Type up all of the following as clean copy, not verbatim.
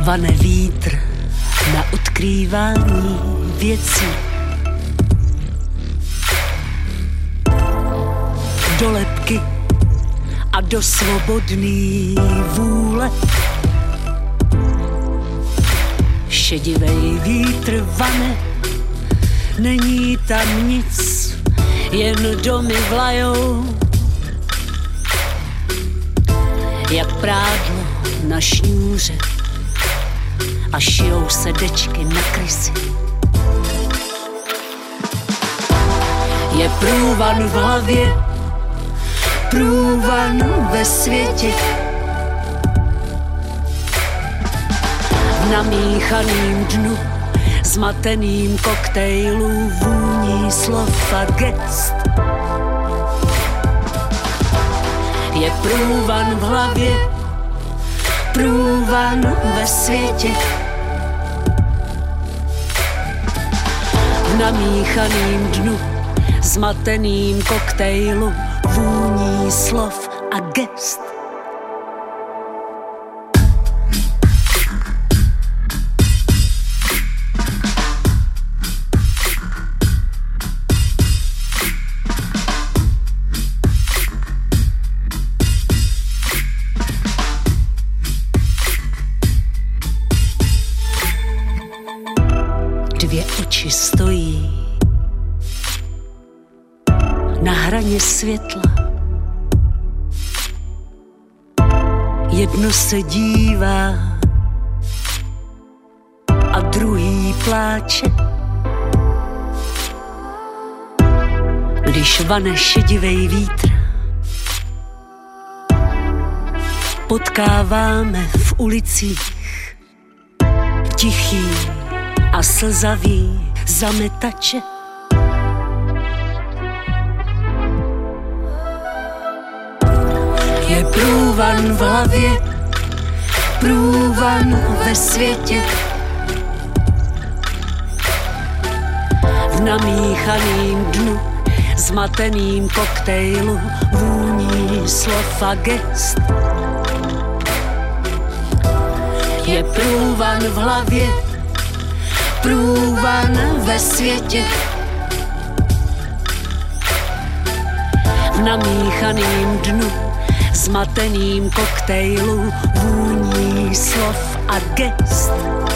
Vane vítr na odkrývání věcí. Do lebky a do svobodný vůle. Šedivej vítr vane, není tam nic, jen domy vlajou. Jak prádlo na šňůře a šijou se dečky na krysy. Je průvan v hlavě, průvan ve světě. V namíchaným dnu, zmateným koktejlu vůní slov a gest. Je průvan v hlavě, průvan ve světě. V namíchaným dnu, zmateným koktejlu vůní slov a gest. Dvě oči stojí na hraně světla. Jedno se dívá a druhý pláče. Když vane šedivej vítr, potkáváme v ulicích tichý a slzavý zametače. Je průvan v hlavě, průvan ve světě. V namíchaným dnu, zmateným koktejlu vůní slov a gest. Je průvan v hlavě, průvan ve světě. V namíchaným dnu, zmateným koktejlu vůní slov a gest.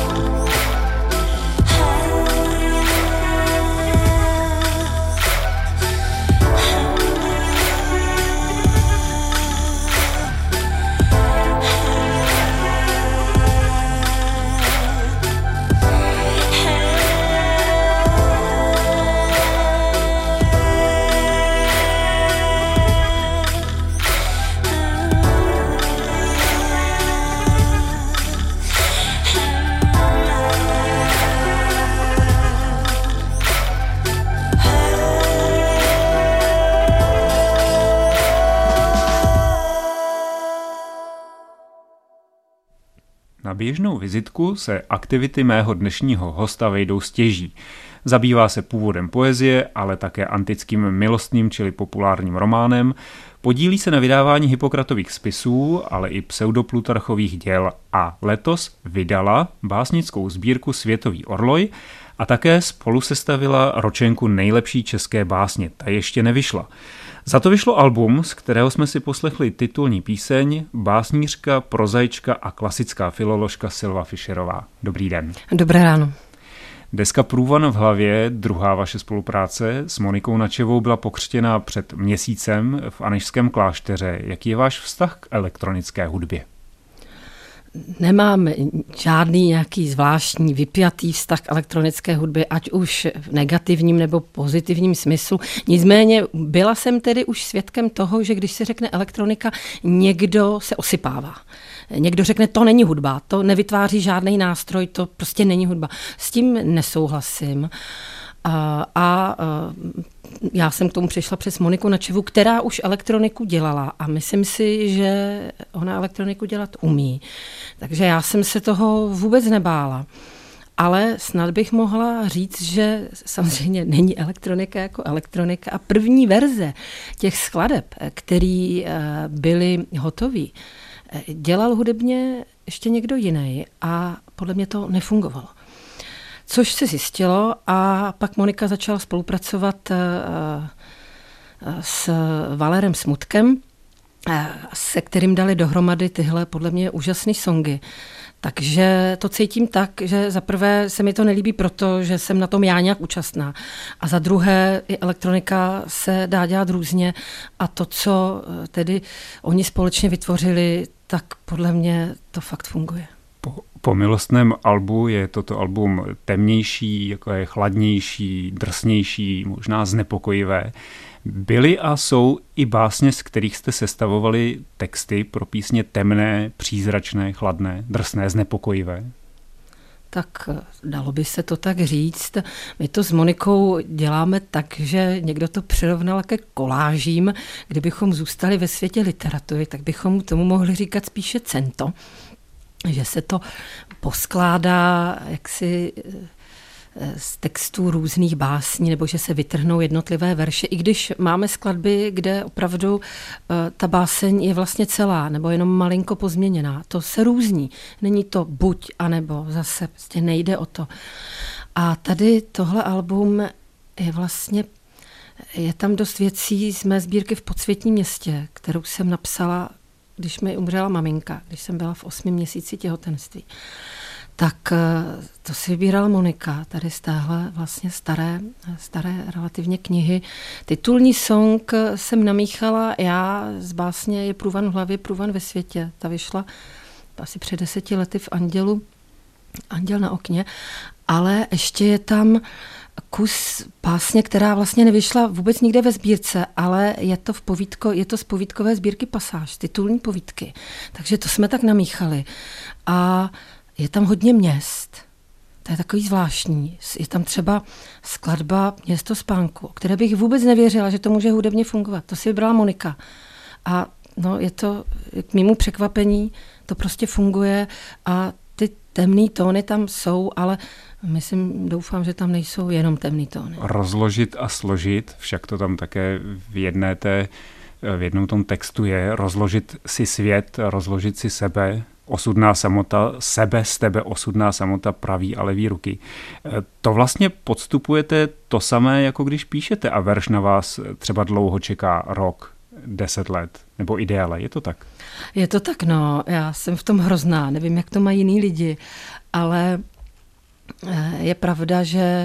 Na běžnou vizitku se aktivity mého dnešního hosta vejdou stěží. Zabývá se původem poezie, ale také antickým milostným, čili populárním románem. Podílí se na vydávání Hippokratových spisů, ale i pseudoplutarchových děl a letos vydala básnickou sbírku Světový orloj a také spolu sestavila ročenku nejlepší české básně. Ta ještě nevyšla. Za to vyšlo album, z kterého jsme si poslechli titulní píseň Básnířka, prozaička a klasická filoložka Silva Fischerová. Dobrý den. Dobré ráno. Deska Průvan v hlavě, druhá vaše spolupráce s Monikou Načevou, byla pokřtěna před měsícem v Anežském klášteře. Jaký je váš vztah k elektronické hudbě? Nemám žádný nějaký zvláštní vypjatý vztah k elektronické hudbě, ať už v negativním nebo pozitivním smyslu. Nicméně byla jsem tedy už svědkem toho, že když se řekne elektronika, někdo se osypává. Někdo řekne, to není hudba, to nevytváří žádný nástroj, to prostě není hudba. S tím nesouhlasím. A já jsem k tomu přišla přes Moniku Načevu, která už elektroniku dělala a myslím si, že ona elektroniku dělat umí. Takže já jsem se toho vůbec nebála. Ale snad bych mohla říct, že samozřejmě není elektronika jako elektronika a první verze těch skladeb, které byly hotové, dělal hudebně ještě někdo jiný a podle mě to nefungovalo. Což se zjistilo a pak Monika začala spolupracovat s Valerem Smutkem, se kterým dali dohromady tyhle podle mě úžasné songy. Takže to cítím tak, že za prvé se mi to nelíbí proto, že jsem na tom já nějak účastná. A za druhé i elektronika se dá dělat různě a to, co tedy oni společně vytvořili, tak podle mě to fakt funguje. Po milostném albu je toto album temnější, jako je chladnější, drsnější, možná znepokojivé. Byly a jsou i básně, z kterých jste sestavovali texty pro písně temné, přízračné, chladné, drsné, znepokojivé? Tak dalo by se to tak říct. My to s Monikou děláme tak, že někdo to přirovnal ke kolážím. Kdybychom zůstali ve světě literatury, tak bychom tomu mohli říkat spíše cento. Že se to poskládá jaksi z textů různých básní, nebo že se vytrhnou jednotlivé verše, i když máme skladby, kde opravdu ta báseň je vlastně celá, nebo jenom malinko pozměněná. To se různí. Není to buď, anebo zase prostě nejde o to. A tady tohle album je vlastně, je tam dost věcí z mé sbírky V podsvětním městě, kterou jsem napsala, když mi umřela maminka, když jsem byla v 8. měsíci těhotenství. Tak to si vybírala Monika, tady z téhle vlastně staré relativně knihy. Titulní song jsem namíchala já z básně Je průvan v hlavě, průvan ve světě. Ta vyšla asi před 10 lety v Andělu, Anděl na okně, ale ještě je tam kus básně, která vlastně nevyšla vůbec nikde ve sbírce, ale je to z povídkové sbírky Pasáž, titulní povídky. Takže to jsme tak namíchali. A je tam hodně měst. To je takový zvláštní. Je tam třeba skladba Město spánku, o které bych vůbec nevěřila, že to může hudebně fungovat. To si vybrala Monika. A no, je to k mému překvapení, to prostě funguje a ty temný tóny tam jsou, ale doufám, že tam nejsou jenom temný tóny. Rozložit a složit, však to tam také v jednom tom textu je, rozložit si svět, rozložit si sebe, osudná samota, sebe z tebe osudná samota praví a levý ruky. To vlastně podstupujete to samé, jako když píšete a verš na vás třeba dlouho čeká rok, 10 let nebo i déle. Je to tak? Je to tak, no. Já jsem v tom hrozná. Nevím, jak to mají jiní lidi, ale je pravda,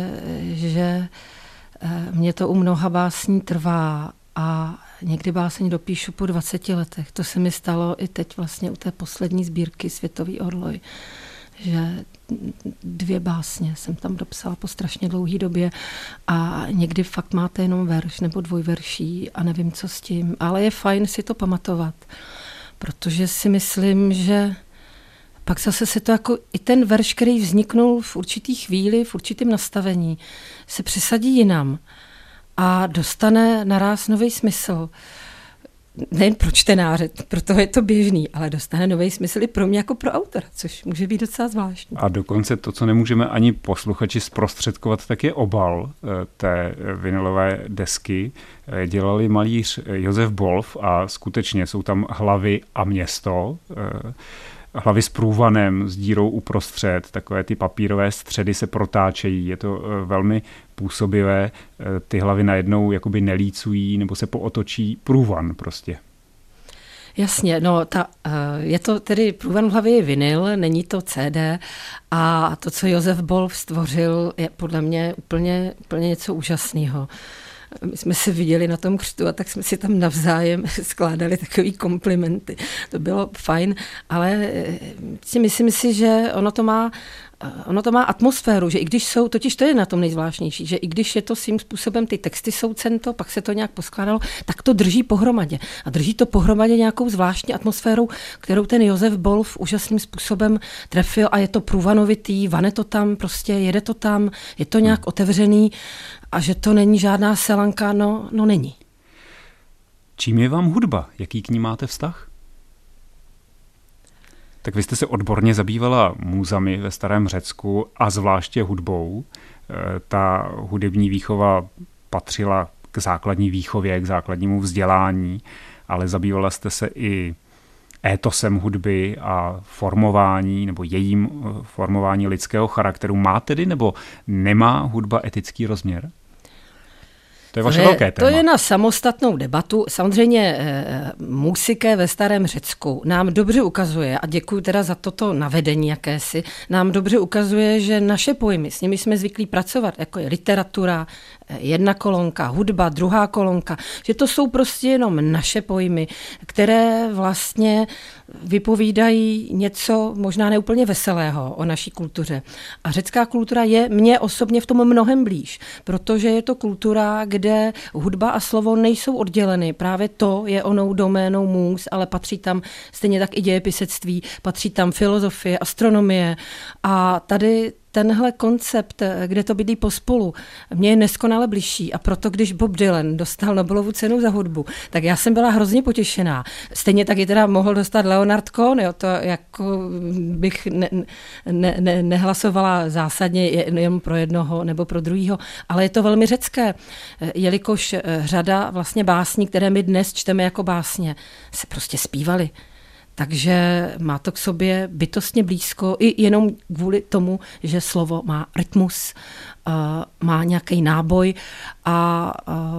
že mě to u mnoha básní trvá a někdy báseň dopíšu po 20 letech. To se mi stalo i teď vlastně u té poslední sbírky Světový orloj, že 2 básně jsem tam dopsala po strašně dlouhé době a někdy fakt máte jenom verš nebo dvojverší a nevím, co s tím. Ale je fajn si to pamatovat, protože si myslím, že pak zase se to jako i ten verš, který vzniknul v určitý chvíli, v určitém nastavení, se přesadí jinam a dostane naráz nový smysl. Nejen pro čtenáře, proto je to běžný, ale dostane nový smysl i pro mě jako pro autora, což může být docela zvláštní. A dokonce to, co nemůžeme ani posluchači zprostředkovat, tak je obal té vinylové desky. Dělali malíř Josef Bolf a skutečně jsou tam hlavy a město, hlavy s průvanem, s dírou uprostřed, takové ty papírové středy se protáčejí, je to velmi působivé, ty hlavy najednou jakoby nelícují nebo se pootočí průvan prostě. Jasně, no je to tedy průvan v hlavě je vinyl, není to CD a to, co Josef Bolf stvořil, je podle mě úplně něco úžasného. My jsme se viděli na tom křtu a tak jsme si tam navzájem skládali takový komplimenty. To bylo fajn, ale myslím si, že ono to má atmosféru, že i když jsou, totiž to je na tom nejzvláštnější, že i když je to svým způsobem, ty texty jsou cento, pak se to nějak poskládalo, tak to drží pohromadě. A drží to pohromadě nějakou zvláštní atmosférou, kterou ten Josef Bolf úžasným způsobem trefil a je to průvanovitý, vane to tam, prostě jede to tam, je to nějak otevřený a že to není žádná selanka, no není. Čím je vám hudba? Jaký k ní máte vztah? Tak vy jste se odborně zabývala múzami ve starém Řecku a zvláště hudbou. Ta hudební výchova patřila k základní výchově, k základnímu vzdělání, ale zabývala jste se i étosem hudby a formování nebo jejím formování lidského charakteru. Má tedy nebo nemá hudba etický rozměr? To je vaše velké téma. To je na samostatnou debatu. Samozřejmě musiké ve starém Řecku nám dobře ukazuje, a děkuji teda za toto navedení jakési, nám dobře ukazuje, že naše pojmy, s nimi jsme zvyklí pracovat, jako je literatura, jedna kolonka, hudba, druhá kolonka, že to jsou prostě jenom naše pojmy, které vlastně vypovídají něco možná neúplně veselého o naší kultuře. A řecká kultura je mně osobně v tom mnohem blíž, protože je to kultura, kde hudba a slovo nejsou odděleny. Právě to je onou doménou můz, ale patří tam stejně tak i dějepisectví, patří tam filozofie, astronomie. A tady tenhle koncept, kde to bydlí pospolu, mě je neskonale bližší, a proto, když Bob Dylan dostal Nobelovu cenu za hudbu, tak já jsem byla hrozně potěšená. Stejně taky teda mohl dostat Leonard Cohen, jo, to jako bych nehlasovala zásadně jen pro jednoho nebo pro druhýho, ale je to velmi řecké, jelikož řada vlastně básní, které my dnes čteme jako básně, se prostě zpívaly. Takže má to k sobě bytostně blízko i jenom kvůli tomu, že slovo má rytmus, má nějaký náboj a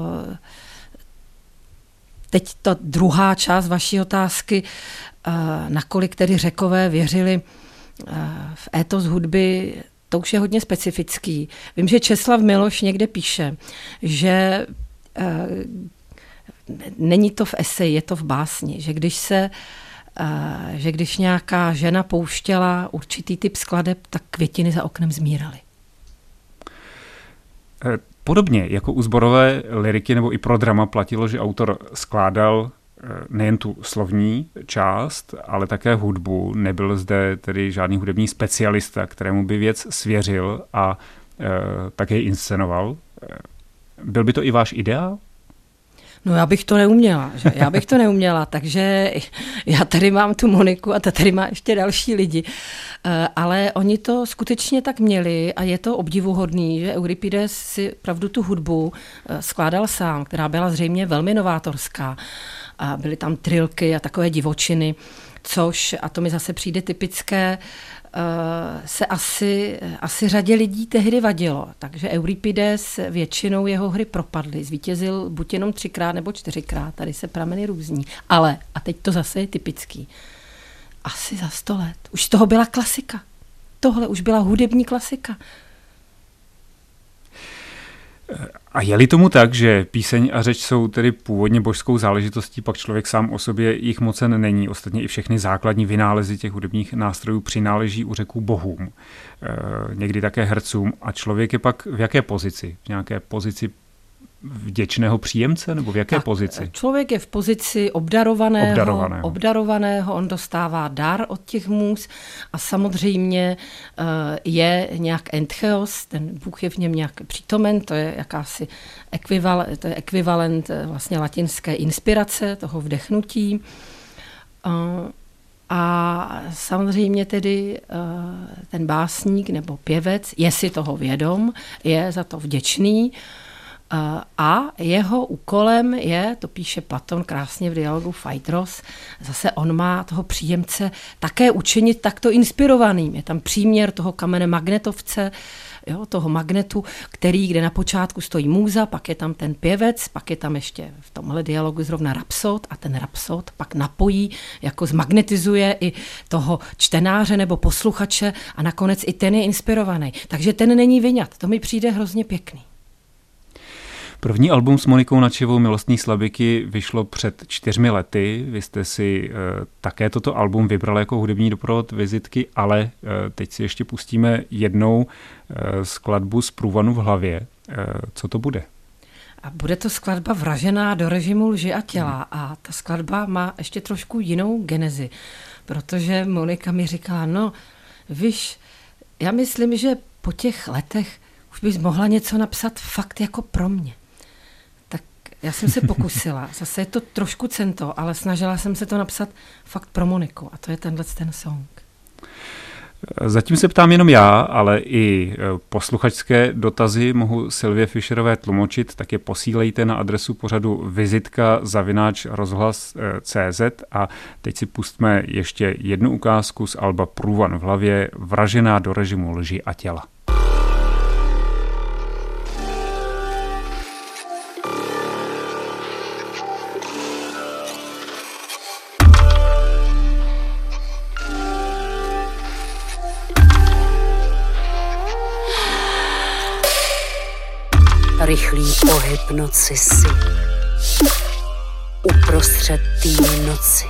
teď ta druhá část vaší otázky, nakolik tedy Řekové věřili v étos hudby, to už je hodně specifický. Vím, že Česlav Miloš někde píše, že není to v eseji, je to v básni, že když nějaká žena pouštěla určitý typ skladeb, tak květiny za oknem zmíraly. Podobně jako u sborové lyriky nebo i pro drama platilo, že autor skládal nejen tu slovní část, ale také hudbu. Nebyl zde tedy žádný hudební specialista, kterému by věc svěřil a také ji inscenoval. Byl by to i váš ideál? No já bych to neuměla, takže já tady mám tu Moniku a ta tady má ještě další lidi. Ale oni to skutečně tak měli a je to obdivuhodný, že Euripides si pravdu tu hudbu skládal sám, která byla zřejmě velmi novátorská. A byly tam trilky a takové divočiny, což, a to mi zase přijde typické, se asi řadě lidí tehdy vadilo. Takže Euripides většinou jeho hry propadly. Zvítězil buď jenom 3x nebo 4x. Tady se prameny různí. Ale, a teď to zase je typický, asi za 100 let. Už z toho byla klasika. Tohle už byla hudební klasika. A je-li tomu tak, že píseň a řeč jsou tedy původně božskou záležitostí, pak člověk sám o sobě jich mocen není. Ostatně i všechny základní vynálezy těch hudebních nástrojů přináleží u Řeků bohům, někdy také hercům. A člověk je pak v jaké pozici? V nějaké pozici vděčného příjemce nebo v jaké pozici? Člověk je v pozici obdarovaného, on dostává dar od těch můz a samozřejmě je nějak entcheos, ten Bůh je v něm nějak přítomen, to je jakási ekvivalent vlastně latinské inspirace, toho vdechnutí. A samozřejmě tedy ten básník nebo pěvec je si toho vědom, je za to vděčný, a jeho úkolem je, to píše Platon krásně v dialogu Phaedros, zase on má toho příjemce také učinit takto inspirovaným. Je tam příměr toho kamene magnetovce, jo, toho magnetu, kde na počátku stojí můza, pak je tam ten pěvec, pak je tam ještě v tomhle dialogu zrovna rapsod a ten rapsod pak napojí, jako zmagnetizuje i toho čtenáře nebo posluchače a nakonec i ten je inspirovaný. Takže ten není vyňat. To mi přijde hrozně pěkný. První album s Monikou Načevou Milostní slabiky vyšlo před 4 lety. Vy jste si také toto album vybrali jako hudební doprovod vizitky, ale teď si ještě pustíme jednou skladbu z Průvanu v hlavě. Co to bude? A bude to skladba vražená do režimu lži a těla. A ta skladba má ještě trošku jinou genezi, protože Monika mi říkala, no víš, já myslím, že po těch letech už bys mohla něco napsat fakt jako pro mě. Já jsem se pokusila, zase je to trošku cento, ale snažila jsem se to napsat fakt pro Moniku a to je ten song. Zatím se ptám jenom já, ale i posluchačské dotazy mohu Silvie Fischerové tlumočit, tak je posílejte na adresu pořadu vizitka@rozhlas.cz a teď si pustíme ještě jednu ukázku z alba Průvan v hlavě, Vražená do režimu lži a těla. Rychlý pohyb noci si uprostřed tý noci.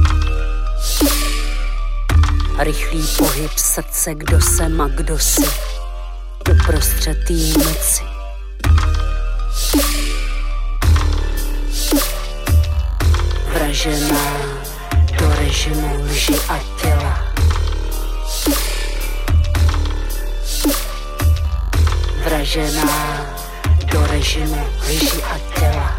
Rychlý pohyb srdce, kdo jsem a kdo si uprostřed tý noci. Vražená do režimu lži a těla. Vražená do režimu lži a těla.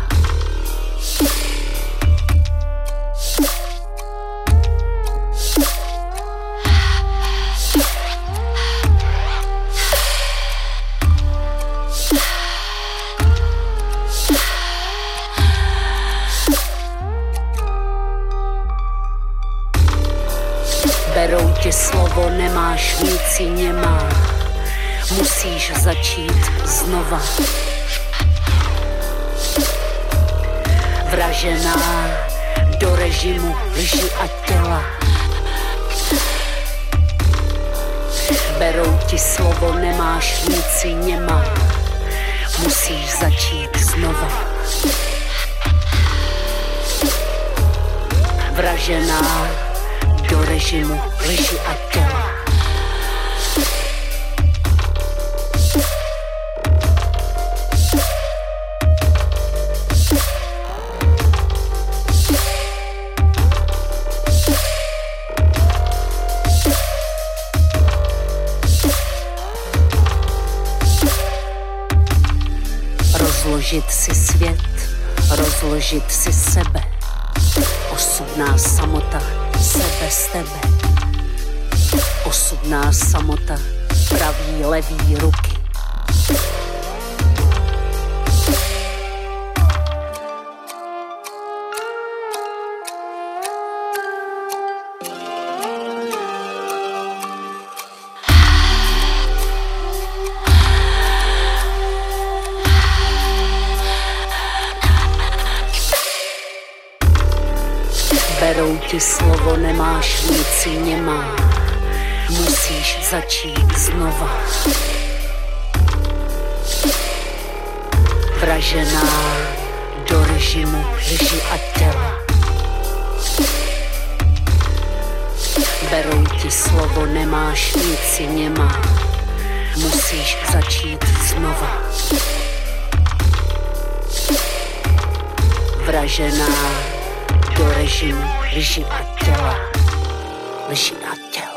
Berou ti slovo, nemáš nic si nemá. Musíš začít znova. Vražená do režimu lži a těla. Berou ti slovo, nemáš nic si nemá. Musíš začít znova. Vražená do režimu lži a těla. Rozložit si svět, rozložit si sebe. Osudná samota, sebe z tebe. Osudná samota, pravý, levý ruky. Berou ti slovo, nemáš nic si nemá. Musíš začít znova. Vražená do režimu lži a těla. Berou ti slovo, nemáš nic si nemá. Musíš začít znova. Vražená do režimu lži a těla. Lži a těla.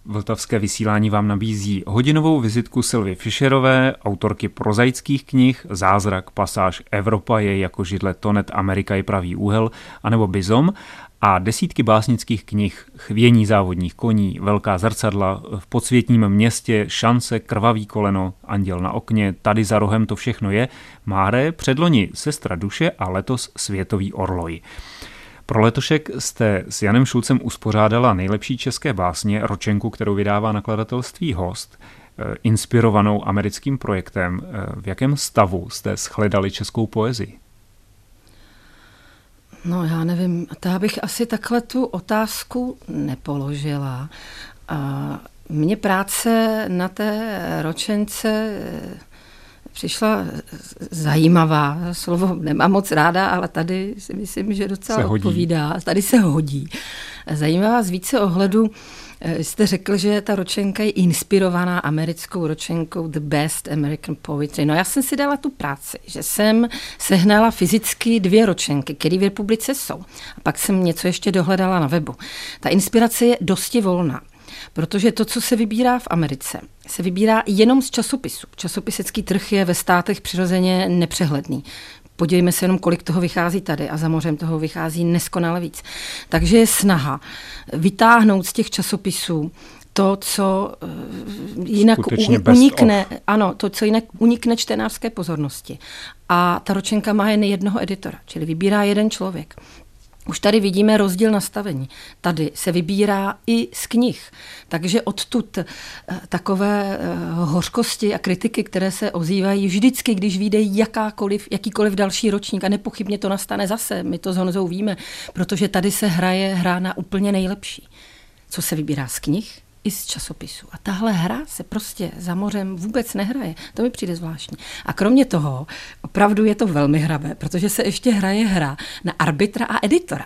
Vltavské vysílání vám nabízí hodinovou vizitku Sylvie Fischerové, autorky prozaických knih Zázrak, pasáž Evropa je jako židle Tonet, Amerika je pravý úhel, anebo Bizom, a desítky básnických knih Chvění závodních koní, Velká zrcadla, V podsvětním městě, Šance, Krvavý koleno, Anděl na okně, Tady za rohem to všechno je, Máre, předloni Sestra duše a letos Světový orloj. Pro letošek jste s Janem Šulcem uspořádala nejlepší české básně, ročenku, kterou vydává nakladatelství Host, inspirovanou americkým projektem. V jakém stavu jste shledali českou poezii? No já nevím, já bych asi takhle tu otázku nepoložila. Mně práce na té ročence přišla zajímavá. Slovo nemám moc ráda, ale tady si myslím, že docela odpovídá. Tady se hodí. Zajímavá z více ohledů. Jste řekl, že ta ročenka je inspirovaná americkou ročenkou The Best American Poetry. No já jsem si dala tu práci, že jsem sehnala fyzicky 2 ročenky, které v republice jsou. A pak jsem něco ještě dohledala na webu. Ta inspirace je dosti volná. Protože to, co se vybírá v Americe, se vybírá jenom z časopisu. Časopisecký trh je ve státech přirozeně nepřehledný. Podívejme se jenom, kolik toho vychází tady a za mořem toho vychází neskonale víc. Takže je snaha vytáhnout z těch časopisů to, co jinak unikne, ano, to, co jinak unikne čtenářské pozornosti. A ta ročenka má jen jednoho editora, čili vybírá jeden člověk. Už tady vidíme rozdíl nastavení. Tady se vybírá i z knih. Takže odtud takové hořkosti a kritiky, které se ozývají vždycky, když vyjde jakýkoliv další ročník, a nepochybně to nastane zase, my to s Honzou víme, protože tady se hra na úplně nejlepší. Co se vybírá z knih i z časopisu. A tahle hra se prostě za mořem vůbec nehraje. To mi přijde zvláštní. A kromě toho, opravdu je to velmi hravé, protože se ještě hraje hra na arbitra a editora.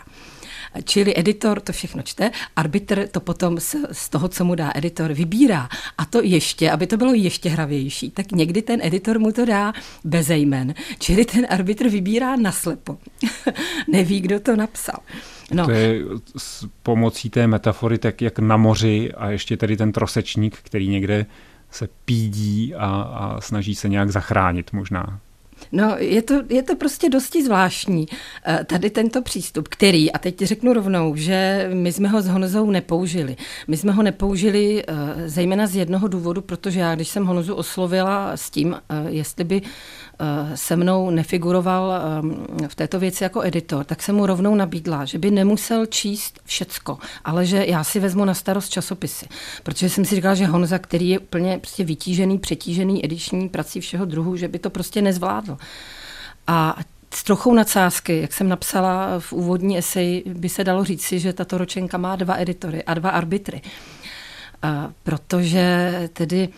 Čili editor to všechno čte, arbitr to potom z toho, co mu dá editor, vybírá. A to ještě, aby to bylo ještě hravější, tak někdy ten editor mu to dá beze jmen. Čili ten arbitr vybírá naslepo. Neví, kdo to napsal. No. To je s pomocí té metafory tak jak na moři a ještě tady ten trosečník, který někde se pídí a snaží se nějak zachránit možná. No, je to prostě dosti zvláštní, tady tento přístup, který, a teď řeknu rovnou, že my jsme ho s Honzou nepoužili. My jsme ho nepoužili zejména z jednoho důvodu, protože já, když jsem Honzu oslovila s tím, jestli by se mnou nefiguroval v této věci jako editor, tak jsem mu rovnou nabídla, že by nemusel číst všecko, ale že já si vezmu na starost časopisy. Protože jsem si říkala, že Honza, který je úplně prostě vytížený, přetížený ediční prací všeho druhu, že by to prostě nezvládl. A s trochou nadsázky, jak jsem napsala v úvodní eseji, by se dalo říci, že tato ročenka má 2 editory a 2 arbitry. Protože tedy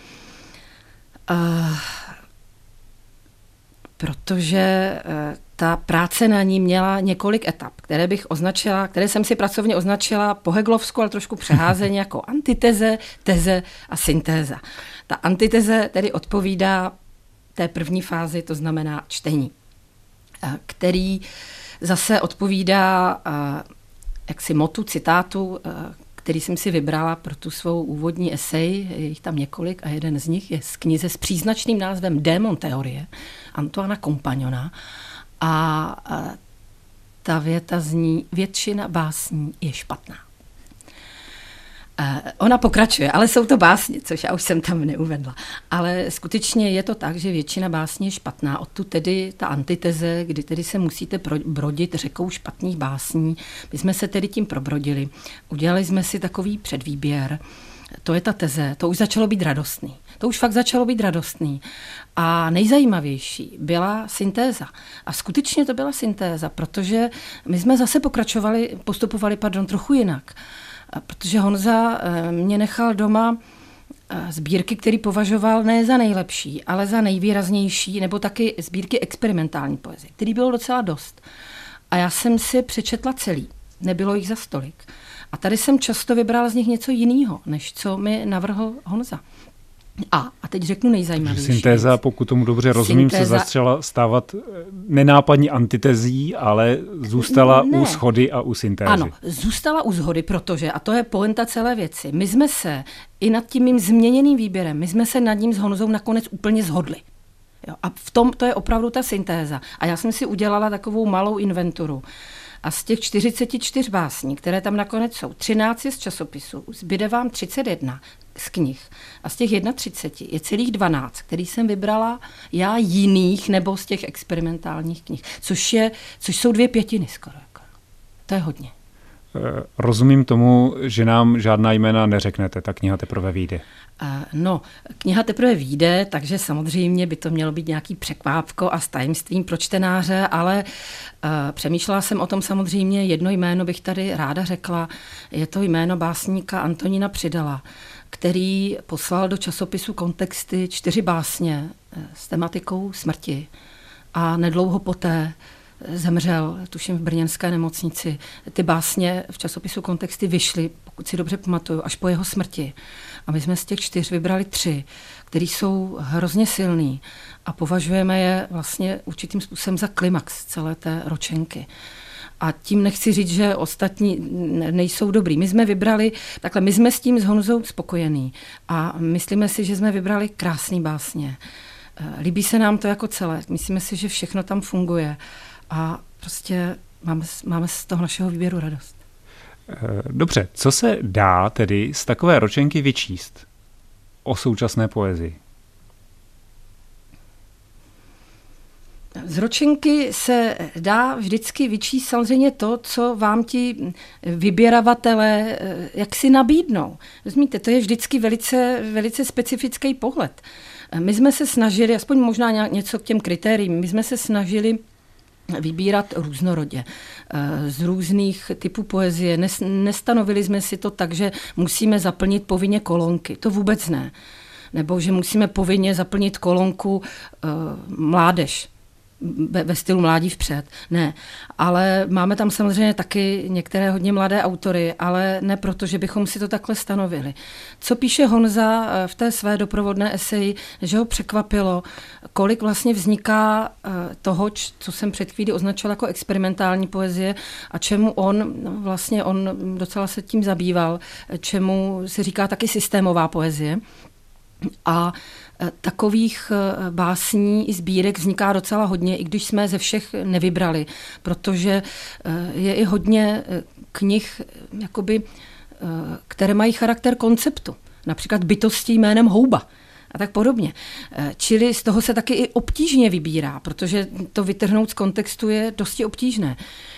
ta práce na ní měla několik etap, které jsem si pracovně označila po heglovsku, ale trošku přeházeně jako antiteze, teze a syntéza. Ta antiteze tedy odpovídá té první fázi, to znamená čtení, který zase odpovídá jaksi motu, citátu, který jsem si vybrala pro tu svou úvodní esej, je jich tam několik a jeden z nich je z knize s příznačným názvem Démon teorie Antoana Compagnona a ta věta zní: většina básní je špatná. Ona pokračuje, ale jsou to básně, což já už jsem tam neuvedla. Ale skutečně je to tak, že většina básní je špatná. Odtud tedy ta antiteze, kdy tedy se musíte brodit řekou špatných básní. My jsme se tedy tím probrodili. Udělali jsme si takový předvýběr. To je ta teze. To už začalo být radostný. To už fakt začalo být radostný. A nejzajímavější byla syntéza. A skutečně to byla syntéza, protože my jsme zase postupovali trochu jinak. Protože Honza mě nechal doma sbírky, který považoval ne za nejlepší, ale za nejvýraznější, nebo taky sbírky experimentální poezie, který bylo docela dost. A já jsem si přečetla celý. Nebylo jich za stolik. A tady jsem často vybrala z nich něco jiného, než co mi navrhl Honza. A teď řeknu nejzajímavější. Syntéza, pokud tomu dobře rozumím, se začala stávat nenápadně antitezí, ale zůstala u shody a u syntézy. Ano, zůstala u shody, protože, a to je pointa celé věci, my jsme se i nad tím mým změněným výběrem, my jsme se nad ním s Honzou nakonec úplně shodli. Jo, a v tom to je opravdu ta syntéza. A já jsem si udělala takovou malou inventuru. A z těch 44 básní, které tam nakonec jsou, 13 je z časopisu, zbyde vám 31 z knih. A z těch 31 je celých 12, který jsem vybrala já jiných nebo z těch experimentálních knih, což jsou 2/5 skoro. To je hodně. Rozumím tomu, že nám žádná jména neřeknete, ta kniha teprve vyjde. No, kniha teprve vyjde, takže samozřejmě by to mělo být nějaký překvápko a s tajemstvím pro čtenáře, ale přemýšlela jsem o tom samozřejmě, jedno jméno bych tady ráda řekla, je to jméno básníka Antonína Přidala, který poslal do časopisu Kontexty 4 básně s tematikou smrti a nedlouho poté zemřel, tuším v brněnské nemocnici. Ty básně v časopisu Kontexty vyšly, pokud si dobře pamatuju, až po jeho smrti. A my jsme z těch 4 vybrali 3, které jsou hrozně silný a považujeme je vlastně určitým způsobem za klimax celé té ročenky. A tím nechci říct, že ostatní nejsou dobrý. My jsme vybrali, takhle, my jsme s tím s Honzou spokojení a myslíme si, že jsme vybrali krásný básně. Líbí se nám to jako celé. Myslíme si, že všechno tam funguje. A prostě máme z toho našeho výběru radost. Dobře, co se dá tedy z takové ročenky vyčíst o současné poezii? Z ročenky se dá vždycky vyčíst samozřejmě to, co vám ti vyběravatelé jaksi nabídnou. Rozumíte, to je vždycky velice, velice specifický pohled. My jsme se snažili, aspoň možná něco k těm kritériím, my jsme se snažili vybírat různorodě, z různých typů poezie. Nestanovili jsme si to tak, že musíme zaplnit povinně kolonky. To vůbec ne. Nebo že musíme povinně zaplnit kolonku mládež ve stylu Mládí vpřed. Ne. Ale máme tam samozřejmě taky některé hodně mladé autory, ale ne proto, že bychom si to takhle stanovili. Co píše Honza v té své doprovodné eseji, že ho překvapilo, kolik vlastně vzniká toho, co jsem před chvílí označila jako experimentální poezie a čemu on docela se tím zabýval, čemu se říká taky systémová poezie. A takových básní i sbírek vzniká docela hodně, i když jsme ze všech nevybrali, protože je i hodně knih, jakoby, které mají charakter konceptu. Například Bytosti jménem Houba a tak podobně. Čili z toho se taky i obtížně vybírá, protože to vytrhnout z kontextu je dosti obtížné.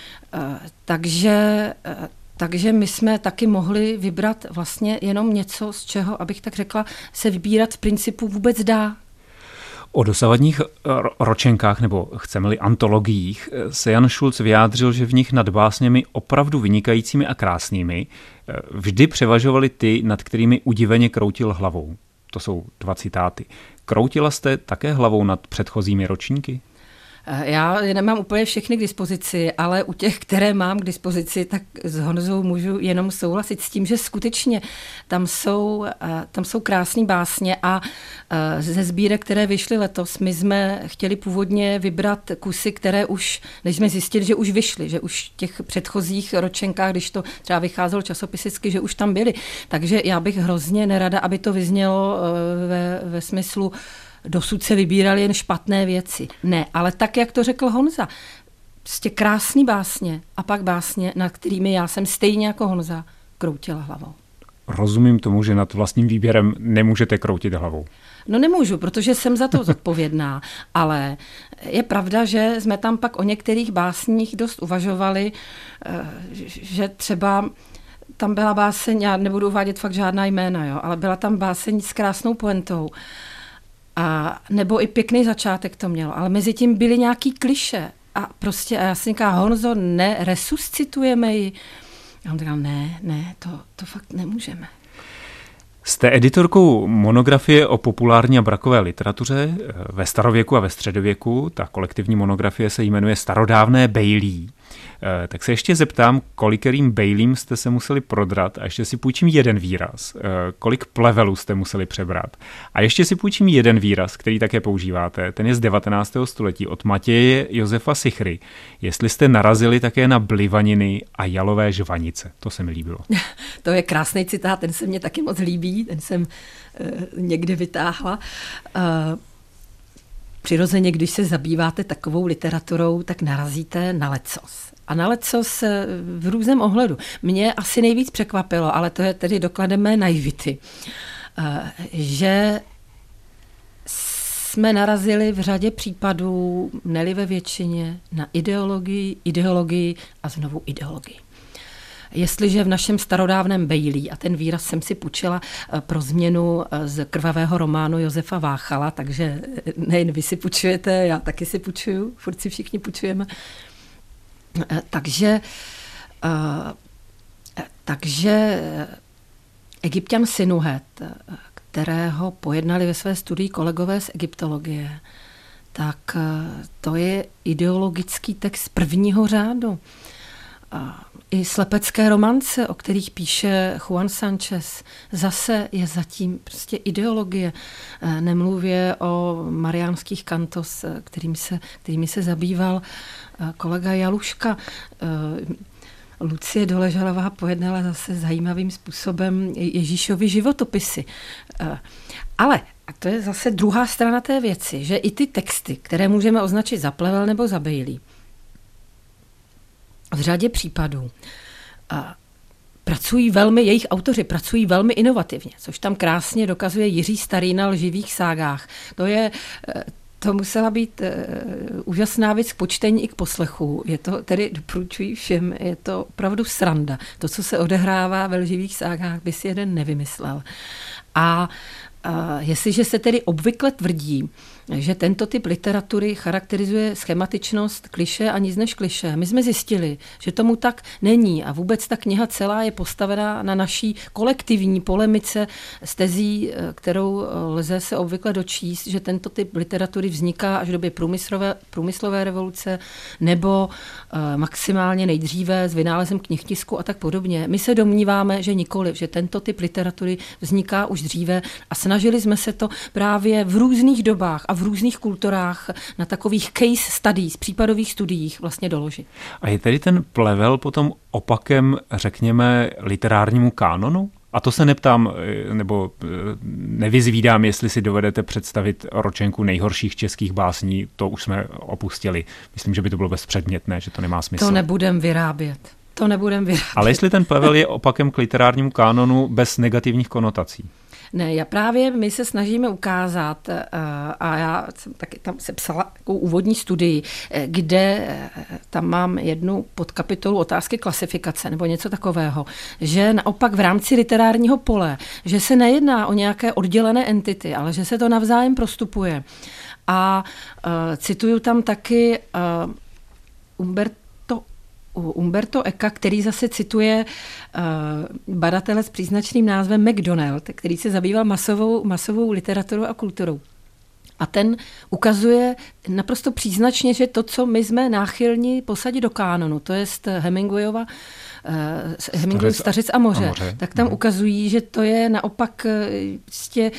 Takže my jsme taky mohli vybrat vlastně jenom něco, z čeho, abych tak řekla, se vybírat v principu vůbec dá. O dosavadních ročenkách, nebo chceme-li antologiích, se Jan Šulc vyjádřil, že v nich nad básněmi opravdu vynikajícími a krásnými vždy převažovaly ty, nad kterými udiveně kroutil hlavou. To jsou 2 citáty. Kroutila jste také hlavou nad předchozími ročníky? Já nemám úplně všechny k dispozici, ale u těch, které mám k dispozici, tak s Honzou můžu jenom souhlasit s tím, že skutečně tam jsou krásné básně a ze sbírek, které vyšly letos, my jsme chtěli původně vybrat kusy, které už, než jsme zjistili, že už vyšly, že už v těch předchozích ročenkách, když to třeba vycházelo časopisicky, že už tam byly. Takže já bych hrozně nerada, aby to vyznělo ve smyslu dosud se vybíraly jen špatné věci. Ne, ale tak, jak to řekl Honza, prostě krásný básně a pak básně, nad kterými já jsem stejně jako Honza kroutila hlavou. Rozumím tomu, že nad vlastním výběrem nemůžete kroutit hlavou. No nemůžu, protože jsem za to zodpovědná, ale je pravda, že jsme tam pak o některých básních dost uvažovali, že třeba tam byla báseň, já nebudu uvádět fakt žádná jména, jo, ale byla tam báseň s krásnou pointou. A nebo i pěkný začátek to mělo, ale mezi tím byly nějaký kliše a já si říkám, Honzo, resuscitujeme ji. A on říkal, ne, to fakt nemůžeme. Jste editorkou monografie o populární a brakové literatuře ve starověku a ve středověku. Ta kolektivní monografie se jmenuje Starodávné Bejlí. Tak se ještě zeptám, kolikerým bejlím jste se museli prodrat a ještě si půjčím jeden výraz. Kolik plevelů jste museli přebrat. A ještě si půjčím jeden výraz, který také používáte. Ten je z 19. století od Matěje Josefa Sichry. Jestli jste narazili také na blivaniny a jalové žvanice. To se mi líbilo. To je krásný citát, ten se mně taky moc líbí, ten jsem někde vytáhla. Přirozeně, když se zabýváte takovou literaturou, tak narazíte na lecos. A na lecos v různém ohledu. Mě asi nejvíc překvapilo, ale to je tedy dokladem mé naivity, že jsme narazili v řadě případů, ne-li ve většině, na ideologii a znovu ideologii. Jestliže v našem starodávném bejlí, a ten výraz jsem si půjčila pro změnu z krvavého románu Josefa Váchala, takže nejen vy si půjčujete, já taky si půjčuju, furt si všichni půjčujeme. Takže Egypťan Sinuhet, kterého pojednali ve své studii kolegové z egyptologie, tak to je ideologický text prvního řádu. I slepecké romance, o kterých píše Juan Sanchez, zase je zatím prostě ideologie. Nemluvě o mariánských kantos, kterými se zabýval kolega Jaluška. Lucie Doležalová pojednala zase zajímavým způsobem Ježíšovy životopisy. Ale a to je zase druhá strana té věci, že i ty texty, které můžeme označit za plevel nebo za bejlí, v řadě případů jejich autoři pracují velmi inovativně, což tam krásně dokazuje Jiří Starý na Lživých ságách. To musela být úžasná věc k počtení i k poslechu. Je to tedy, doporučuji všem, je to opravdu sranda. To, co se odehrává ve Lživých ságách, by si jeden nevymyslel. A jestliže se tedy obvykle tvrdí, že tento typ literatury charakterizuje schematičnost, klišé a nic než klišé. My jsme zjistili, že tomu tak není a vůbec ta kniha celá je postavená na naší kolektivní polemice s tezí, kterou lze se obvykle dočíst, že tento typ literatury vzniká až v době průmyslové revoluce nebo maximálně nejdříve s vynálezem knihtisku a tak podobně. My se domníváme, že nikoliv, že tento typ literatury vzniká už dříve a snažili jsme se to právě v různých dobách a v různých kulturách na takových case studies, případových studiích vlastně doložit. A je tedy ten plevel potom opakem, řekněme, literárnímu kánonu? A to se neptám, nebo nevyzvídám, jestli si dovedete představit ročenku nejhorších českých básní, to už jsme opustili. Myslím, že by to bylo bezpředmětné, že to nemá smysl. To nebudem vyrábět. Ale jestli ten plevel je opakem k literárnímu kánonu bez negativních konotací? Ne, my se snažíme ukázat, a já jsem taky tam sepsala takovou úvodní studii, kde tam mám jednu podkapitolu otázky klasifikace nebo něco takového, že naopak v rámci literárního pole, že se nejedná o nějaké oddělené entity, ale že se to navzájem prostupuje. A cituju tam taky Umberto Eca, který zase cituje badatele s příznačným názvem MacDonald, který se zabýval masovou literaturou a kulturou. A ten ukazuje naprosto příznačně, že to, co my jsme náchylni posadit do kánonu, to je Hemingwayův Stařec a moře, tak tam ukazují, že to je naopak prostě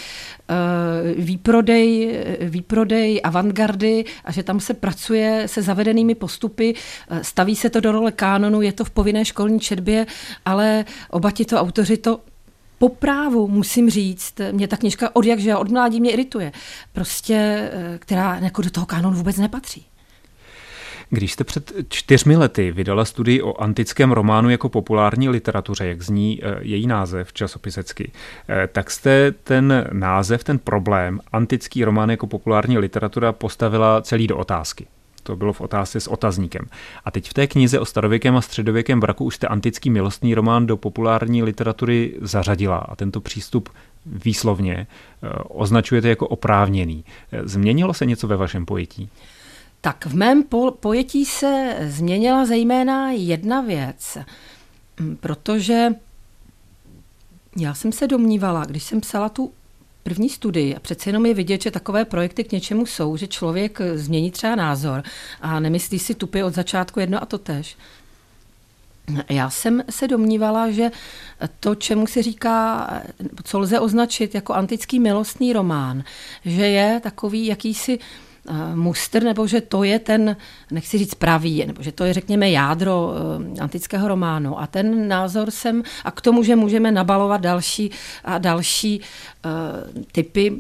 výprodej avantgardy a že tam se pracuje se zavedenými postupy, staví se to do role kánonu, je to v povinné školní četbě, ale oba tito autoři to po právu, musím říct, mě ta knižka od mládí mě irituje, prostě, která jako do toho kánonu vůbec nepatří. Když jste před 4 lety vydala studii o antickém románu jako populární literatuře, jak zní její název časopisecky, tak jste ten název, ten problém, antický román jako populární literatura, postavila celý do otázky. To bylo v otázce s otazníkem. A teď v té knize o starověkém a středověkém mraku už jste antický milostný román do populární literatury zařadila a tento přístup výslovně označujete jako oprávněný. Změnilo se něco ve vašem pojetí? Tak v mém pojetí se změnila zejména jedna věc, protože já jsem se domnívala, když jsem psala tu první studii a přece jenom je vidět, že takové projekty k něčemu jsou, že člověk změní třeba názor a nemyslí si tupě od začátku jedno a to též. Já jsem se domnívala, že to, čemu se říká, co lze označit jako antický milostný román, že je takový jakýsi mustr, nebo že to je ten, nechci říct pravý, nebo že to je, řekněme, jádro antického románu. A ten názor a k tomu, že můžeme nabalovat další typy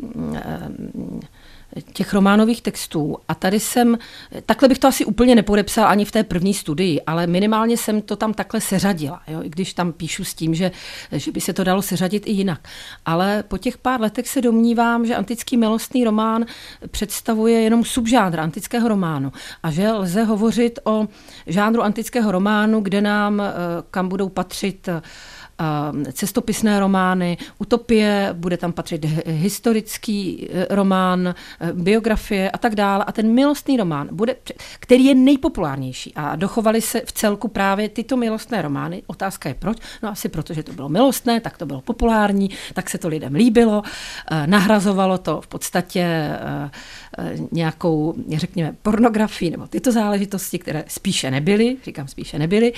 těch románových textů. A tady takhle bych to asi úplně nepodepsal ani v té první studii, ale minimálně jsem to tam takhle seřadila, jo? I když tam píšu s tím, že by se to dalo seřadit i jinak. Ale po těch pár letech se domnívám, že antický milostný román představuje jenom subžánr antického románu a že lze hovořit o žánru antického románu, kam budou patřit cestopisné romány, utopie, bude tam patřit historický román, biografie a tak dále. A ten milostný román, který je nejpopulárnější. A dochovaly se v celku právě tyto milostné romány. Otázka je proč? No asi proto, že to bylo milostné, tak to bylo populární, tak se to lidem líbilo. Nahrazovalo to v podstatě nějakou, řekněme, pornografii nebo tyto záležitosti, které spíše nebyly.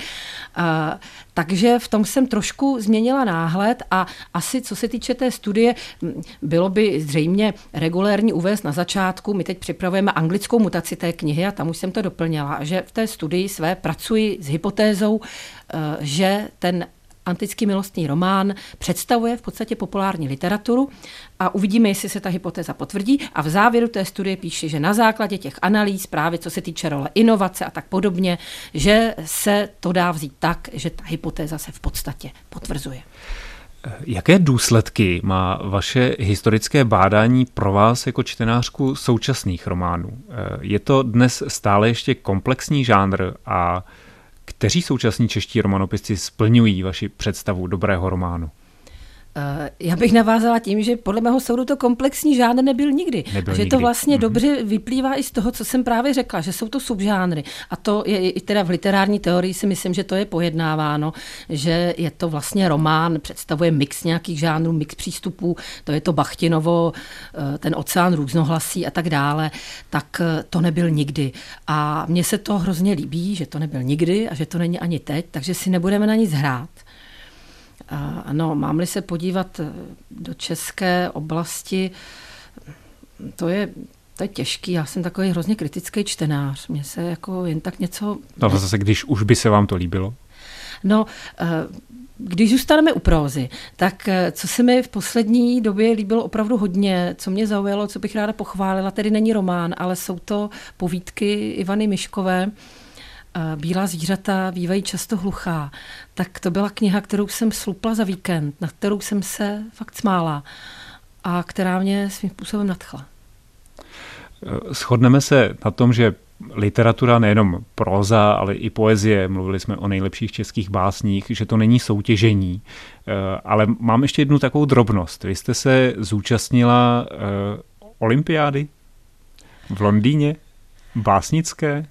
Takže v tom jsem trošku změnila náhled a asi co se týče té studie, bylo by zřejmě regulérní uvést na začátku, my teď připravujeme anglickou mutaci té knihy a tam už jsem to doplnila, že v té studii své pracuji s hypotézou, že ten antický milostný román představuje v podstatě populární literaturu a uvidíme, jestli se ta hypotéza potvrdí. A v závěru té studie píše, že na základě těch analýz, právě co se týče role inovace a tak podobně, že se to dá vzít tak, že ta hypotéza se v podstatě potvrzuje. Jaké důsledky má vaše historické bádání pro vás jako čtenářku současných románů? Je to dnes stále ještě komplexní žánr a kteří současní čeští romanopisci splňují vaši představu dobrého románu? Já bych navázala tím, že podle mého soudu to komplexní žánr nebyl nikdy. A že to vlastně dobře vyplývá i z toho, co jsem právě řekla, že jsou to subžánry. A to je i teda v literární teorii si myslím, že to je pojednáváno, že je to vlastně román, představuje mix nějakých žánrů, mix přístupů, to je to Bachtinovo, ten oceán různohlasí a tak dále, tak to nebyl nikdy. A mně se to hrozně líbí, že to nebyl nikdy a že to není ani teď, takže si nebudeme na nic hrát. Ano, mám-li se podívat do české oblasti, to je těžký, já jsem takový hrozně kritický čtenář, mně se jako jen tak něco... No zase, když už by se vám to líbilo? No, když zůstaneme u prózy, tak co se mi v poslední době líbilo opravdu hodně, co mě zaujalo, co bych ráda pochválila, tedy není román, ale jsou to povídky Ivany Miškové, Bílá zvířata bývají často hluchá. Tak to byla kniha, kterou jsem slupla za víkend, na kterou jsem se fakt smála a která mě svým způsobem nadchla. Shodneme se na tom, že literatura, nejenom próza, ale i poezie, mluvili jsme o nejlepších českých básních, že to není soutěžení. Ale mám ještě jednu takovou drobnost. Vy jste se zúčastnila olympiády v Londýně, básnické.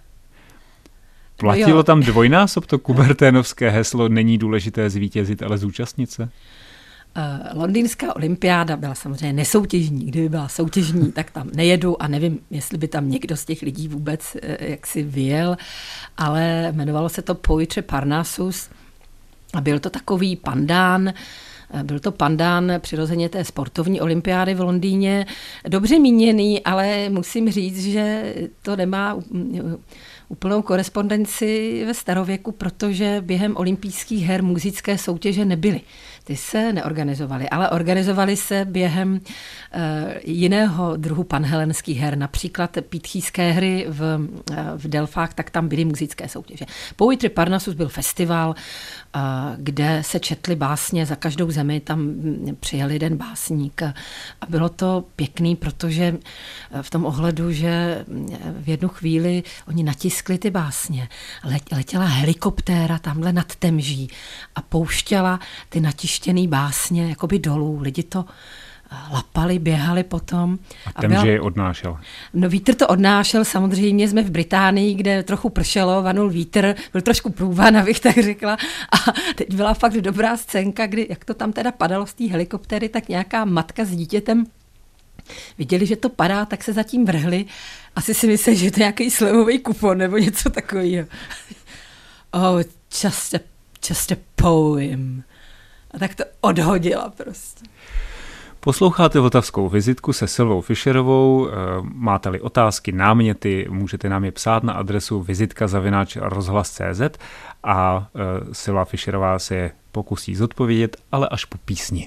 Platilo tam dvojnásob to kuberténovské heslo, není důležité zvítězit, ale zúčastnit se? Londýnská olympiáda byla samozřejmě nesoutěžní. Kdyby byla soutěžní, tak tam nejedu a nevím, jestli by tam někdo z těch lidí vůbec jaksi vyjel, ale jmenovalo se to Poetry Parnassus a byl to takový pandán. Byl to pandán přirozeně té sportovní olympiády v Londýně. Dobře míněný, ale musím říct, že to nemá úplnou korespondenci ve starověku, protože během olympijských her muzické soutěže nebyly. Ty se neorganizovaly, ale organizovaly se během jiného druhu panhelenských her, například pýtchijské hry v Delfách, tak tam byly muzické soutěže. Poetry Parnassus byl festival, kde se četly básně za každou zemi, tam přijel jeden básník a bylo to pěkný, protože v tom ohledu, že v jednu chvíli oni natiskli ty básně, letěla helikoptéra tamhle nad Temží a pouštěla ty natištěný básně jakoby dolů, lidi to lapali, běhali potom. A Temže je odnášel. No vítr to odnášel, samozřejmě jsme v Británii, kde trochu pršelo, vanul vítr, byl trošku průvan, abych tak řekla. A teď byla fakt dobrá scénka, kdy, jak to tam teda padalo z té helikoptéry, tak nějaká matka s dítětem Viděli, že to padá, tak se zatím vrhli. Asi si mysleli, že to je nějaký slevový kupon nebo něco takového. Oh, just a poem. A tak to odhodila prostě. Posloucháte Vltavskou vizitku se Silvou Fischerovou. Máte-li otázky, náměty, můžete nám je psát na adresu vizitka@rozhlas.cz a Silva Fischerová se je pokusí zodpovědět, ale až po písni.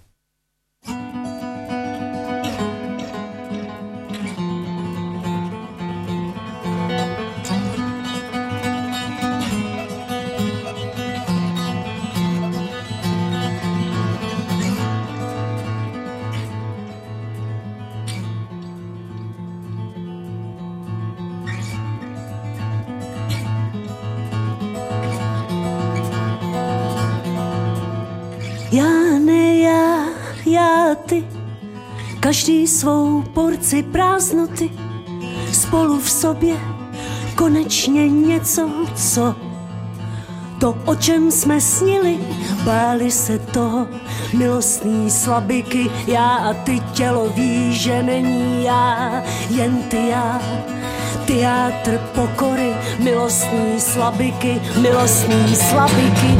Já ty, každý svou porci prázdnoty, spolu v sobě konečně něco, co to, o čem jsme snili, báli se toho, milostný slabiky, já a ty, tělo ví, že není já, jen ty já. Teátr pokory, milostný slabiky, milostný slabiky.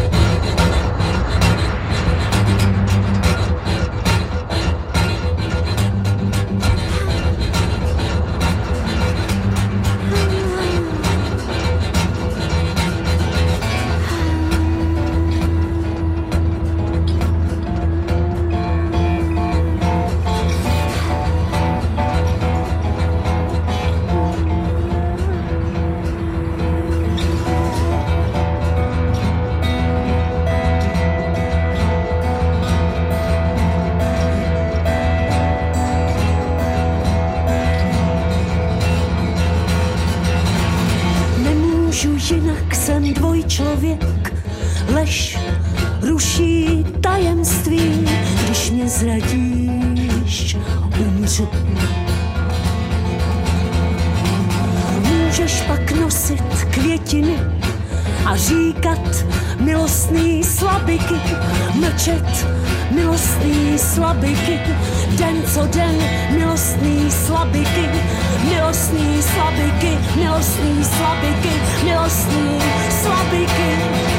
Jinak jsem dvojčlověk, lež ruší tajemství, když mě zradíš, umřu. Můžeš pak nosit květiny a říkat milostný slabiky, mlčet milostný slabiky, den co den milostný slabiky, milostný slabiky, milostný slabiky, milostný slabiky.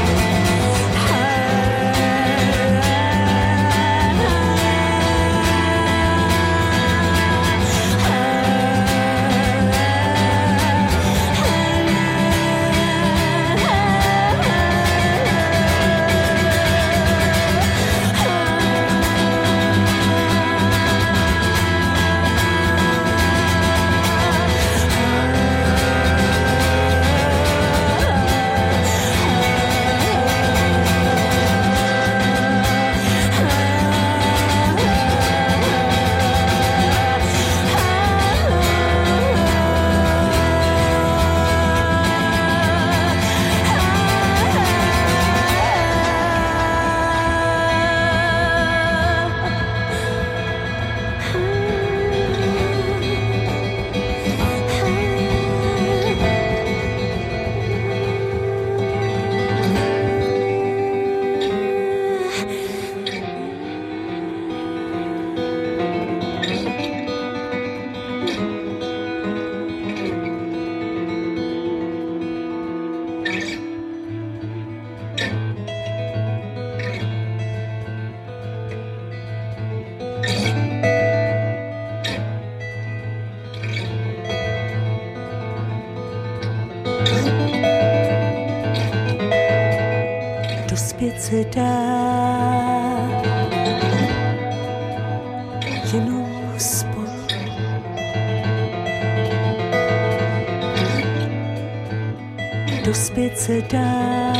Dospět se dá jenom spolu. Dospět se dá